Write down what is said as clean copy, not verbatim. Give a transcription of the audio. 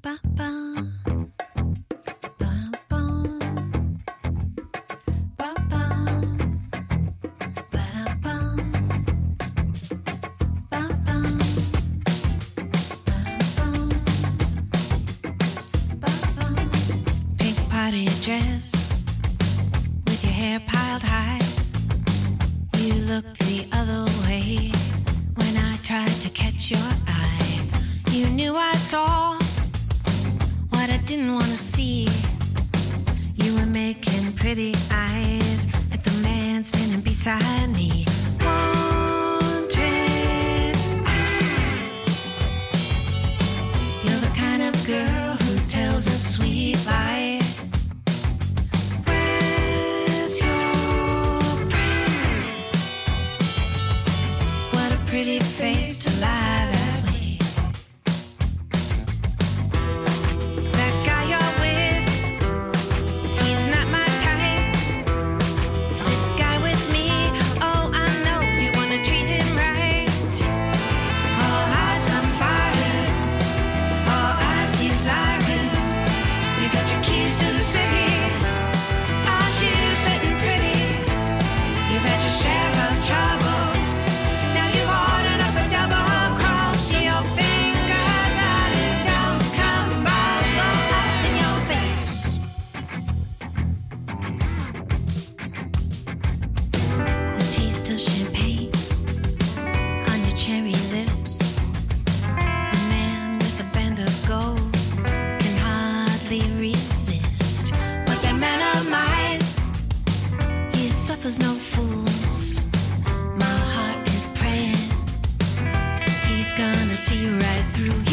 Dress with your hair piled high. You looked the other way when I tried to catch your eye. You knew I saw what I didn't want to see. You were making pretty eyes at the man standing beside me. Wandering eyes. You're the kind of girl who tells a sweet lie. Pretty face to lie that way. That guy you're with, he's not my type. This guy with me, oh, I know you wanna treat him right. All eyes on fire, all eyes desiring. You got your keys to the city, aren't you sitting pretty? You've had your share of trouble. Of champagne on your cherry lips. A man with a band of gold can hardly resist. But that man of mine, he suffers no fools. My heart is praying he's gonna see right through